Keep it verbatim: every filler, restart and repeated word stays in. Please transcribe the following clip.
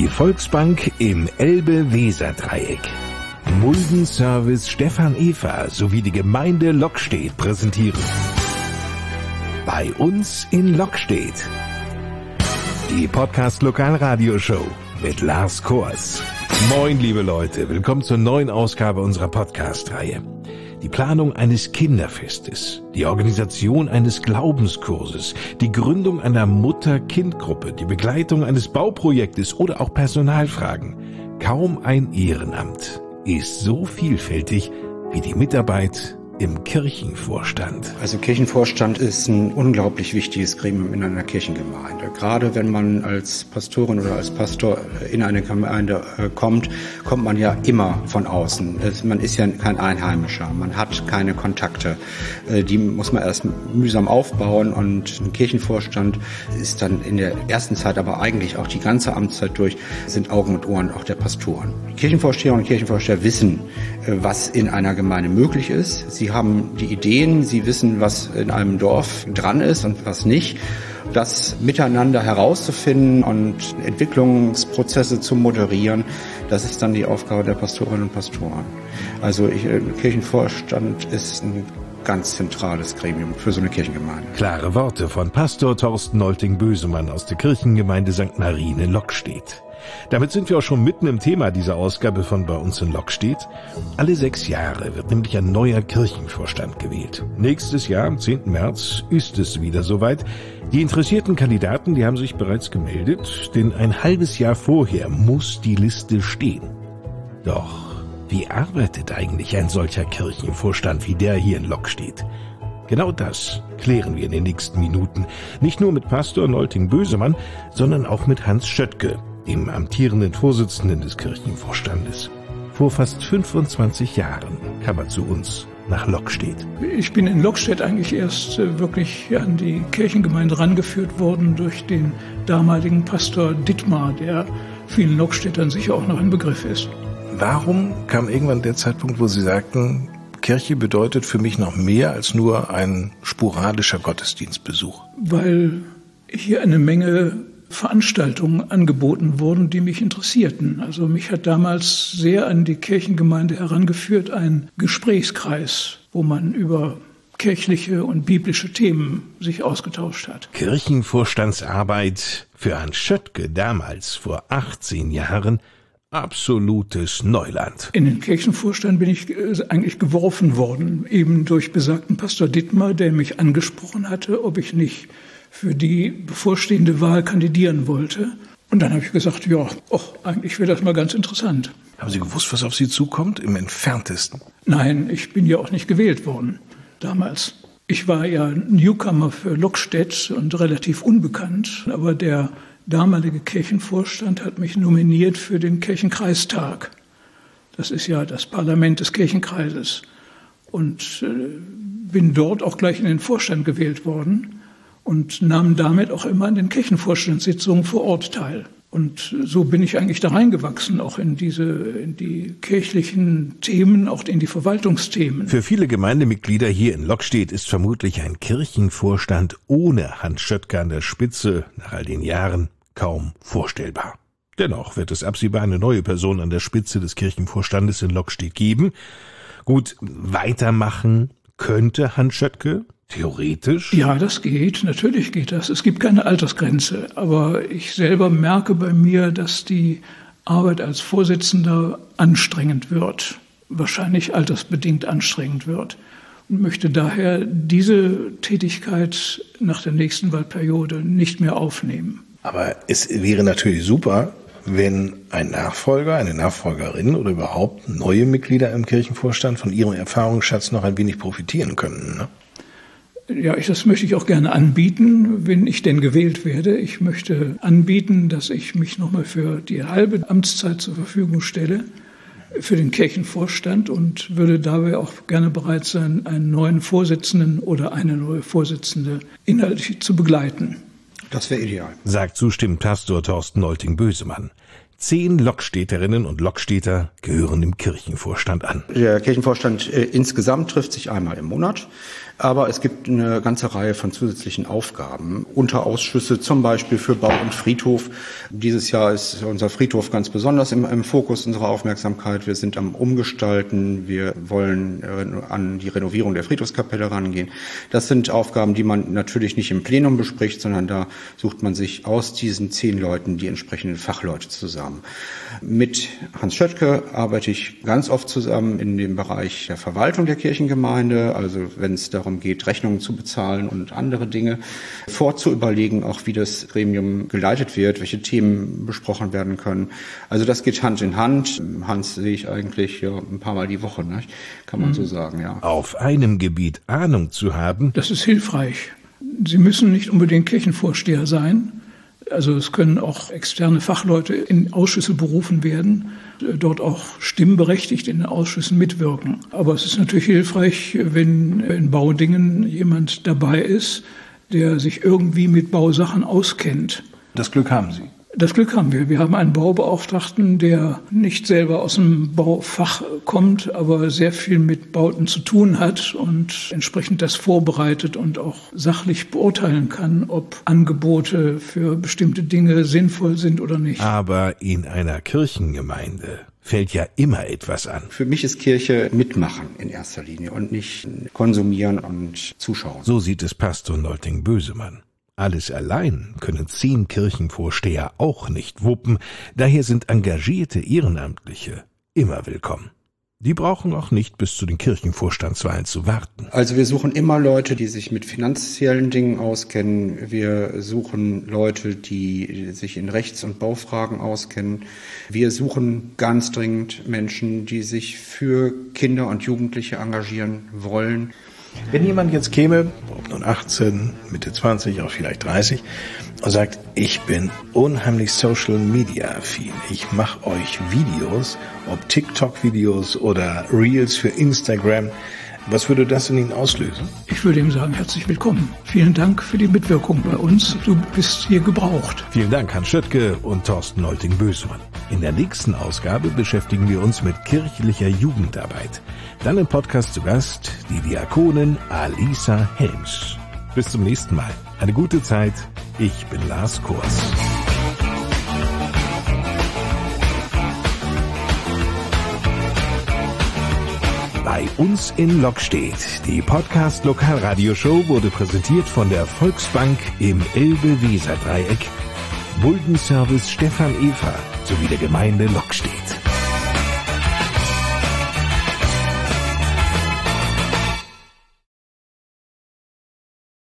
Die Volksbank im Elbe-Weser-Dreieck. Muldenservice Stefan Efer sowie die Gemeinde Lockstedt präsentieren. Bei uns in Lockstedt. Die Podcast-Lokalradioshow mit Lars Kors. Moin, liebe Leute. Willkommen zur neuen Ausgabe unserer Podcast-Reihe. Die Planung eines Kinderfestes, die Organisation eines Glaubenskurses, die Gründung einer Mutter-Kind-Gruppe, die Begleitung eines Bauprojektes oder auch Personalfragen. Kaum ein Ehrenamt ist so vielfältig wie die Mitarbeit im Kirchenvorstand. Also Kirchenvorstand ist ein unglaublich wichtiges Gremium in einer Kirchengemeinde. Gerade wenn man als Pastorin oder als Pastor in eine Gemeinde kommt, kommt man ja immer von außen. Man ist ja kein Einheimischer, man hat keine Kontakte. Die muss man erst mühsam aufbauen und ein Kirchenvorstand ist dann in der ersten Zeit, aber eigentlich auch die ganze Amtszeit durch, sind Augen und Ohren auch der Pastoren. Kirchenvorsteher und Kirchenvorsteher wissen, was in einer Gemeinde möglich ist. Sie haben die Ideen, sie wissen, was in einem Dorf dran ist und was nicht. Das miteinander herauszufinden und Entwicklungsprozesse zu moderieren, das ist dann die Aufgabe der Pastorinnen und Pastoren. Also ich, Kirchenvorstand ist ein ganz zentrales Gremium für so eine Kirchengemeinde. Klare Worte von Pastor Thorsten Nolting-Bösemann aus der Kirchengemeinde Sankt Marien Lockstedt. Damit sind wir auch schon mitten im Thema dieser Ausgabe von Bei uns in Lockstedt. Alle sechs Jahre wird nämlich ein neuer Kirchenvorstand gewählt. Nächstes Jahr, am zehnten März, ist es wieder soweit. Die interessierten Kandidaten, die haben sich bereits gemeldet, denn ein halbes Jahr vorher muss die Liste stehen. Doch wie arbeitet eigentlich ein solcher Kirchenvorstand wie der hier in Lockstedt? Genau das klären wir in den nächsten Minuten. Nicht nur mit Pastor Nolting-Bösemann, sondern auch mit Hans Schöttke, dem amtierenden Vorsitzenden des Kirchenvorstandes. Vor fast fünfundzwanzig Jahren kam er zu uns nach Lockstedt. Ich bin in Lockstedt eigentlich erst äh, wirklich an die Kirchengemeinde rangeführt worden durch den damaligen Pastor Dittmar, der vielen Lockstädtern sicher auch noch ein Begriff ist. Warum kam irgendwann der Zeitpunkt, wo Sie sagten, Kirche bedeutet für mich noch mehr als nur ein sporadischer Gottesdienstbesuch? Weil hier eine Menge Veranstaltungen angeboten wurden, die mich interessierten. Also mich hat damals sehr an die Kirchengemeinde herangeführt, ein Gesprächskreis, wo man über kirchliche und biblische Themen sich ausgetauscht hat. Kirchenvorstandsarbeit für Hans Schöttke damals vor achtzehn Jahren absolutes Neuland. In den Kirchenvorstand bin ich eigentlich geworfen worden, eben durch besagten Pastor Dittmar, der mich angesprochen hatte, ob ich nicht für die bevorstehende Wahl kandidieren wollte. Und dann habe ich gesagt, ja, och, eigentlich wäre das mal ganz interessant. Haben Sie gewusst, was auf Sie zukommt? Im Entferntesten? Nein, ich bin ja auch nicht gewählt worden damals. Ich war ja Newcomer für Lockstedt und relativ unbekannt, aber der damalige Kirchenvorstand hat mich nominiert für den Kirchenkreistag. Das ist ja das Parlament des Kirchenkreises. Und äh, bin dort auch gleich in den Vorstand gewählt worden und nahm damit auch immer an den Kirchenvorstandssitzungen vor Ort teil. Und so bin ich eigentlich da reingewachsen, auch in diese, in die kirchlichen Themen, auch in die Verwaltungsthemen. Für viele Gemeindemitglieder hier in Lockstedt ist vermutlich ein Kirchenvorstand ohne Hans Schöttke an der Spitze nach all den Jahren kaum vorstellbar. Dennoch wird es absehbar eine neue Person an der Spitze des Kirchenvorstandes in Lockstedt geben. Gut, weitermachen könnte Hans Schöttke, theoretisch? Ja, das geht, natürlich geht das. Es gibt keine Altersgrenze, aber ich selber merke bei mir, dass die Arbeit als Vorsitzender anstrengend wird, wahrscheinlich altersbedingt anstrengend wird und möchte daher diese Tätigkeit nach der nächsten Wahlperiode nicht mehr aufnehmen. Aber es wäre natürlich super, wenn ein Nachfolger, eine Nachfolgerin oder überhaupt neue Mitglieder im Kirchenvorstand von ihrem Erfahrungsschatz noch ein wenig profitieren können, ne? Ja, ich, das möchte ich auch gerne anbieten, wenn ich denn gewählt werde. Ich möchte anbieten, dass ich mich nochmal für die halbe Amtszeit zur Verfügung stelle, für den Kirchenvorstand, und würde dabei auch gerne bereit sein, einen neuen Vorsitzenden oder eine neue Vorsitzende inhaltlich zu begleiten. Das wäre ideal. Sagt zustimmt Pastor Thorsten Nolting-Bösemann. Zehn Lockstädterinnen und Lockstädter gehören dem Kirchenvorstand an. Der Kirchenvorstand äh, insgesamt trifft sich einmal im Monat. Aber es gibt eine ganze Reihe von zusätzlichen Aufgaben, Unterausschüsse zum Beispiel für Bau und Friedhof. Dieses Jahr ist unser Friedhof ganz besonders im, im Fokus unserer Aufmerksamkeit. Wir sind am Umgestalten, wir wollen an die Renovierung der Friedhofskapelle rangehen. Das sind Aufgaben, die man natürlich nicht im Plenum bespricht, sondern da sucht man sich aus diesen zehn Leuten die entsprechenden Fachleute zusammen. Mit Hans Schöttke arbeite ich ganz oft zusammen in dem Bereich der Verwaltung der Kirchengemeinde, also wenn es darum geht, Rechnungen zu bezahlen und andere Dinge, vorzuüberlegen, auch wie das Gremium geleitet wird, welche Themen besprochen werden können. Also das geht Hand in Hand. Hans sehe ich eigentlich ja ein paar Mal die Woche, ne? Kann man mhm. so sagen, ja. Auf einem Gebiet Ahnung zu haben, das ist hilfreich. Sie müssen nicht unbedingt Kirchenvorsteher sein. Also es können auch externe Fachleute in Ausschüsse berufen werden, dort auch stimmberechtigt in den Ausschüssen mitwirken. Aber es ist natürlich hilfreich, wenn in Baudingen jemand dabei ist, der sich irgendwie mit Bausachen auskennt. Das Glück haben Sie. Das Glück haben wir. Wir haben einen Baubeauftragten, der nicht selber aus dem Baufach kommt, aber sehr viel mit Bauten zu tun hat und entsprechend das vorbereitet und auch sachlich beurteilen kann, ob Angebote für bestimmte Dinge sinnvoll sind oder nicht. Aber in einer Kirchengemeinde fällt ja immer etwas an. Für mich ist Kirche mitmachen in erster Linie und nicht konsumieren und zuschauen. So sieht es Pastor Nolting-Bösemann. Alles allein können zehn Kirchenvorsteher auch nicht wuppen, daher sind engagierte Ehrenamtliche immer willkommen. Die brauchen auch nicht bis zu den Kirchenvorstandswahlen zu warten. Also wir suchen immer Leute, die sich mit finanziellen Dingen auskennen. Wir suchen Leute, die sich in Rechts- und Baufragen auskennen. Wir suchen ganz dringend Menschen, die sich für Kinder und Jugendliche engagieren wollen. Wenn jemand jetzt käme, ob nun achtzehn, Mitte zwanzig, auch vielleicht dreißig, und sagt, ich bin unheimlich Social Media affin, ich mache euch Videos, ob TikTok-Videos oder Reels für Instagram, was würde das in Ihnen auslösen? Ich würde ihm sagen, herzlich willkommen. Vielen Dank für die Mitwirkung bei uns. Du bist hier gebraucht. Vielen Dank, Hans Schöttke und Thorsten Nolting-Bösemann. In der nächsten Ausgabe beschäftigen wir uns mit kirchlicher Jugendarbeit. Dann im Podcast zu Gast die Diakonin Alisa Helms. Bis zum nächsten Mal. Eine gute Zeit. Ich bin Lars Kors. Bei uns in Lockstedt. Die Podcast-Lokalradioshow wurde präsentiert von der Volksbank im Elbe-Weser-Dreieck, Muldenservice Stefan Eva sowie der Gemeinde Lockstedt.